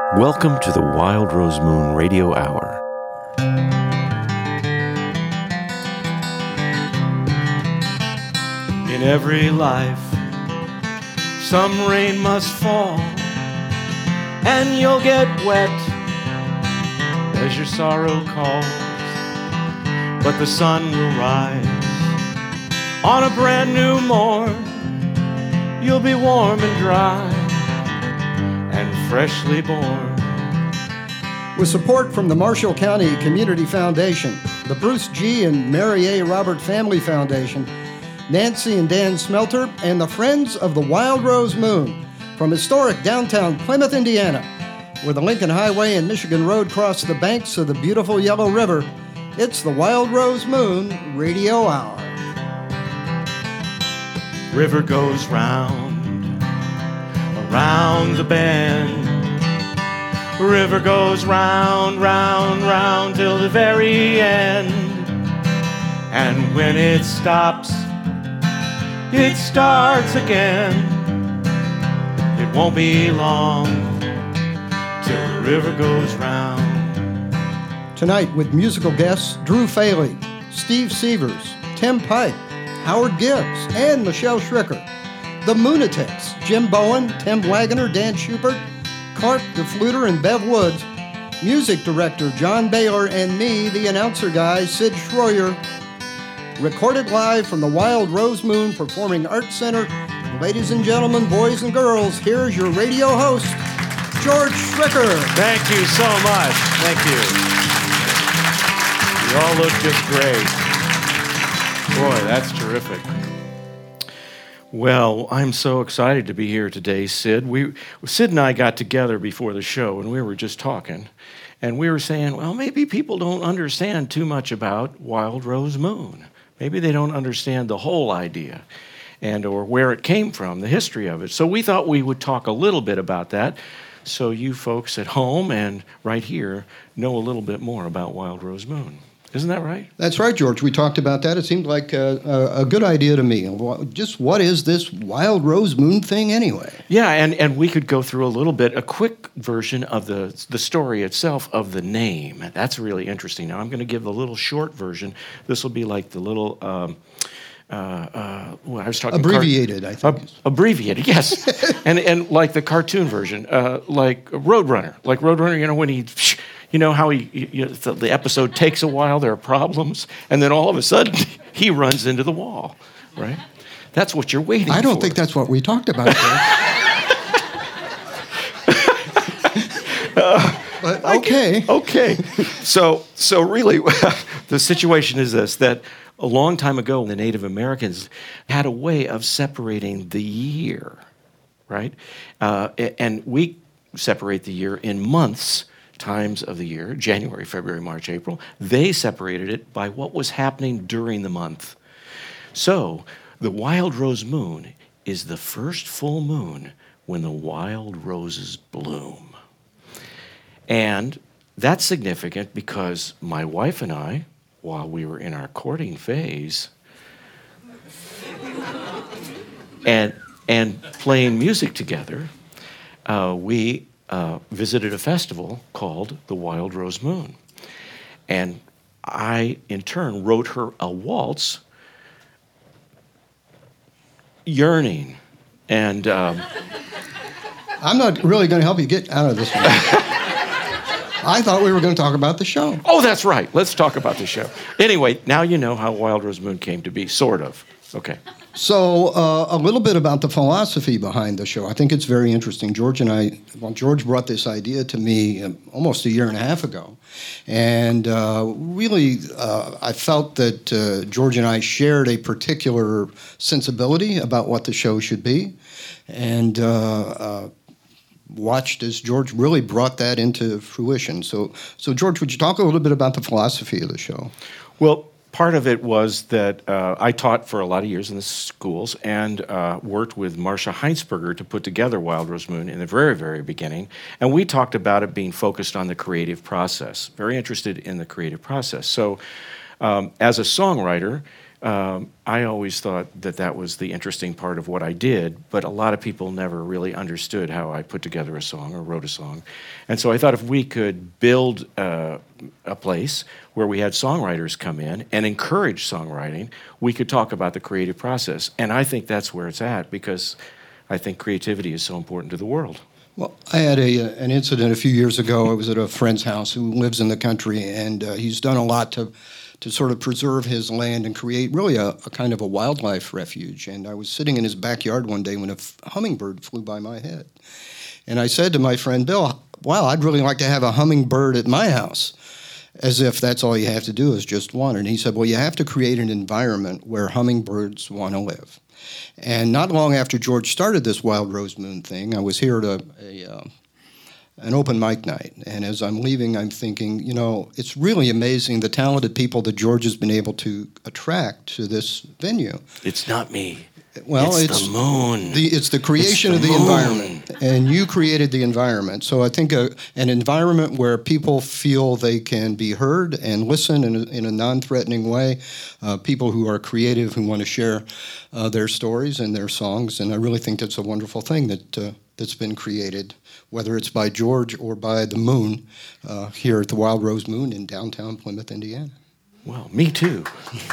Welcome to the Wild Rose Moon Radio Hour. In every life, some rain must fall, and you'll get wet as your sorrow calls. But the sun will rise on a brand new morn. You'll be warm and dry and freshly born. With support from the Marshall County Community Foundation, the Bruce G. and Mary A. Robert Family Foundation, Nancy and Dan Smelter, and the Friends of the Wild Rose Moon from historic downtown Plymouth, Indiana, where the Lincoln Highway and Michigan Road cross the banks of the beautiful Yellow River. It's the Wild Rose Moon Radio Hour. River goes round, around the bend. River goes round, round, round till the very end. And when it stops, it starts again. It won't be long till the river goes round. Tonight with musical guests Drew Faley, Steve Severs, Tim Pike, Howard Gibbs, and Michelle Schricker. The Moonatics, Jim Bowen, Tim Wagoner, Dan Schubert, Clark the Fluter, and Bev Woods. Music director John Baylor, and me, the announcer guy, Sid Schroyer. Recorded live from the Wild Rose Moon Performing Arts Center. Ladies and gentlemen, boys and girls, here's your radio host, George Schricker. Thank you so much. Thank you. You all look just great. Boy, that's terrific. Well, I'm so excited to be here today, Sid. Sid and I got together before the show, and we were just talking. And we were saying, well, maybe people don't understand too much about Wild Rose Moon. Maybe they don't understand the whole idea or where it came from, the history of it. So we thought we would talk a little bit about that so you folks at home and right here know a little bit more about Wild Rose Moon. Isn't that right? That's right, George. We talked about that. It seemed like a good idea to me. Just what is this Wild Rose Moon thing anyway? Yeah, and we could go through a quick version of the story itself of the name. That's really interesting. Now, I'm going to give a little short version. This will be like the little... I was talking abbreviated, I think. Abbreviated, yes. and like the cartoon version, like Roadrunner. Like Roadrunner, when he... You know how the episode takes a while, there are problems, and then all of a sudden he runs into the wall, right? That's what you're waiting for. I don't think that's what we talked about. But okay. Okay. So really, the situation is this, that a long time ago, the Native Americans had a way of separating the year, right? And we separate the year in months, times of the year, January, February, March, April. They separated it by what was happening during the month. So the Wild Rose Moon is the first full moon when the wild roses bloom. And that's significant because my wife and I, while we were in our courting phase and playing music together, we visited a festival called the Wild Rose Moon. And I, in turn, wrote her a waltz, Yearning. And I'm not really going to help you get out of this one. I thought we were going to talk about the show. Oh, that's right. Let's talk about the show. Anyway, now you know how Wild Rose Moon came to be, sort of. Okay. So a little bit about the philosophy behind the show. I think it's very interesting. George brought this idea to me almost a year and a half ago. And really, I felt that George and I shared a particular sensibility about what the show should be. And watched as George really brought that into fruition. So George, would you talk a little bit about the philosophy of the show? Well, part of it was that I taught for a lot of years in the schools and worked with Marcia Heinsberger to put together Wild Rose Moon in the very, very beginning. And we talked about it being focused on the creative process, very interested in the creative process. So as a songwriter, I always thought that was the interesting part of what I did, but a lot of people never really understood how I put together a song or wrote a song. And so I thought if we could build a place where we had songwriters come in and encourage songwriting, we could talk about the creative process. And I think that's where it's at, because I think creativity is so important to the world. Well, I had an incident a few years ago. I was at a friend's house who lives in the country, and he's done a lot to sort of preserve his land and create really a kind of a wildlife refuge. And I was sitting in his backyard one day when a hummingbird flew by my head. And I said to my friend Bill, wow, I'd really like to have a hummingbird at my house, as if that's all you have to do is just one. And he said, well, you have to create an environment where hummingbirds want to live. And not long after George started this Wild Rose Moon thing, I was here at an open mic night. And as I'm leaving, I'm thinking, it's really amazing the talented people that George has been able to attract to this venue. It's not me. Well, it's the moon. It's the creation of the environment, and you created the environment. So I think an environment where people feel they can be heard and listen in a non-threatening way, people who are creative, who want to share their stories and their songs, and I really think that's a wonderful thing that's been created, whether it's by George or by the Moon here at the Wild Rose Moon in downtown Plymouth, Indiana. Well, me too.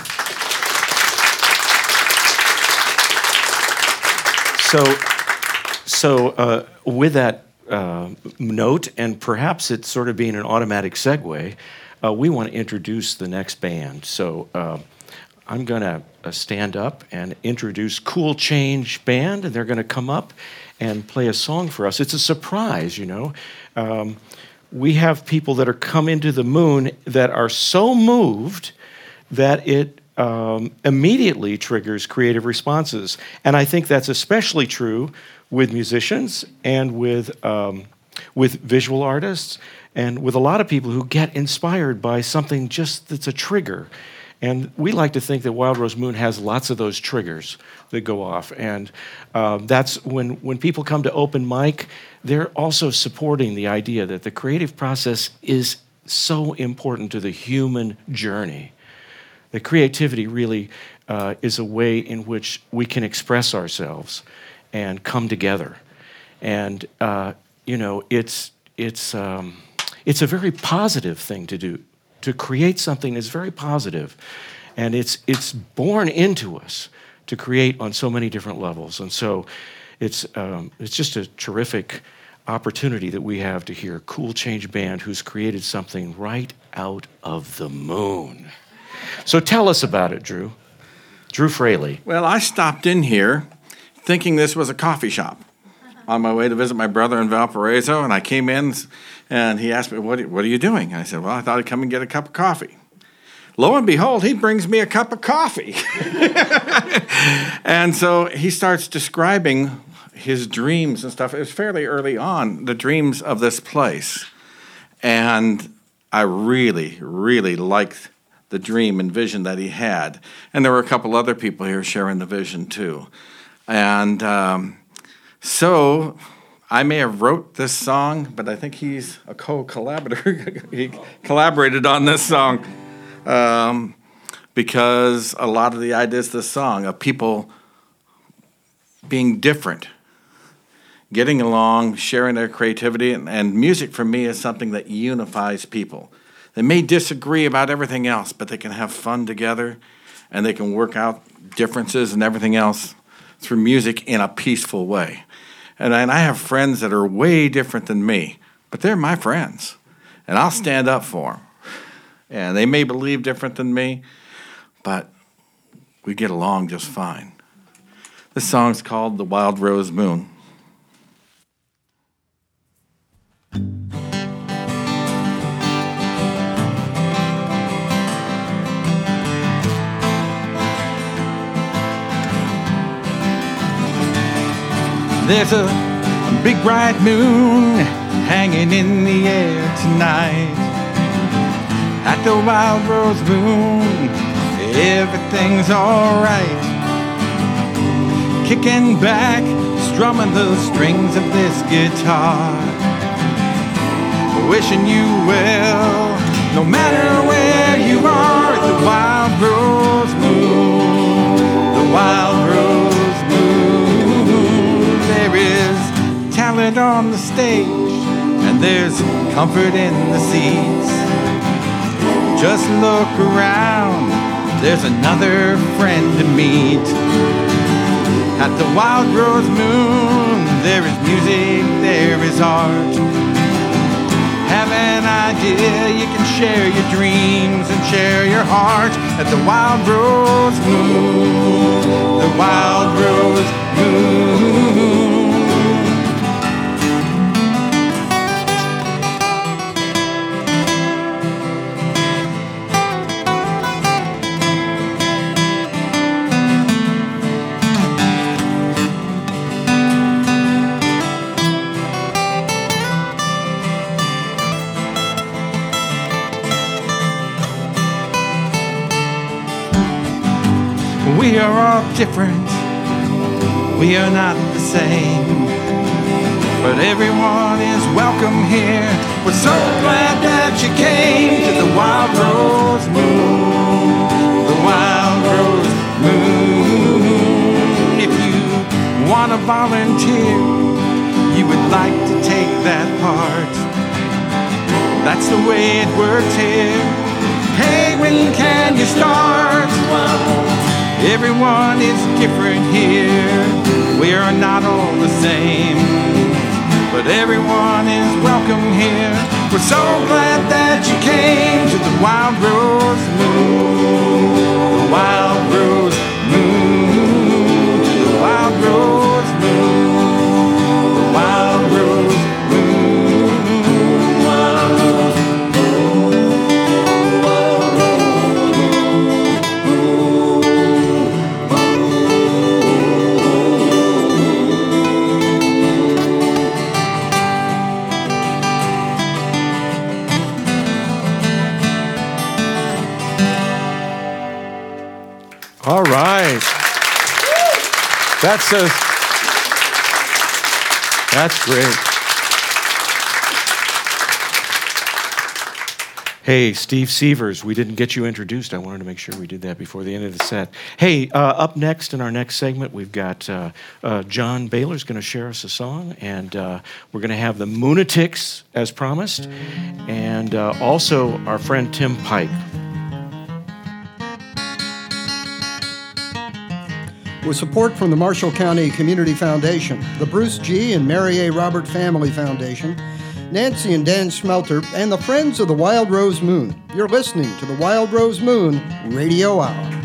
So with that note, and perhaps it's sort of being an automatic segue, we want to introduce the next band. So I'm going to stand up and introduce Cool Change Band, and they're going to come up and play a song for us. It's a surprise, We have people that are come into the Moon that are so moved that it immediately triggers creative responses. And I think that's especially true with musicians and with visual artists and with a lot of people who get inspired by something just that's a trigger. And we like to think that Wild Rose Moon has lots of those triggers that go off. And that's when people come to open mic, they're also supporting the idea that the creative process is so important to the human journey. The creativity really is a way in which we can express ourselves and come together. And, it's a very positive thing to do. To create something is very positive, and it's born into us to create on so many different levels. And so it's just a terrific opportunity that we have to hear Cool Change Band, who's created something right out of the moon. So tell us about it, Drew. Drew Fraley. Well, I stopped in here thinking this was a coffee shop on my way to visit my brother in Valparaiso, and I came in, and he asked me, what are you doing? And I said, well, I thought I'd come and get a cup of coffee. Lo and behold, he brings me a cup of coffee. And so he starts describing his dreams and stuff. It was fairly early on, the dreams of this place. And I really, really liked the dream and vision that he had. And there were a couple other people here sharing the vision too. And so I may have wrote this song, but I think he's a co-collaborator. He collaborated on this song because a lot of the ideas of this song of people being different, getting along, sharing their creativity, and music for me is something that unifies people. They may disagree about everything else, but they can have fun together, and they can work out differences and everything else through music in a peaceful way. And I have friends that are way different than me, but they're my friends, and I'll stand up for them. And they may believe different than me, but we get along just fine. This song's called The Wild Rose Moon. There's a big bright moon hanging in the air tonight. At the Wild Rose Moon, everything's alright. Kicking back, strumming the strings of this guitar. Wishing you well, no matter where you are at the Wild Rose Moon. the Wild Rose Moon. There is talent on the stage, and there's comfort in the seats. Just look around, there's another friend to meet. At the Wild Rose Moon, there is music, there is art. Have an idea, you can share your dreams and share your heart. At the Wild Rose Moon, the Wild Rose Moon. We are all different, we are not the same, but everyone is welcome here. We're so glad that you came to the Wild Rose Moon, the Wild Rose Moon. If you want to volunteer, you would like to take that part, that's the way it works here. Hey, when can you start? Everyone is different here, we are not all the same, but everyone is welcome here. We're so glad that you came to the Wild Rose Moon, the Wild Rose Moon, the Wild Rose Moon, the Wild Rose Moon, Wild Rose Moon. All right. That's great. Hey, Steve Sievers, we didn't get you introduced. I wanted to make sure we did that before the end of the set. Hey, up next in our next segment, we've got John Baylor's going to share us a song, and we're going to have the Moonatics, as promised, and also our friend Tim Pike. With support from the Marshall County Community Foundation, the Bruce G. and Mary A. Robert Family Foundation, Nancy and Dan Schmelter, and the Friends of the Wild Rose Moon. You're listening to the Wild Rose Moon Radio Hour.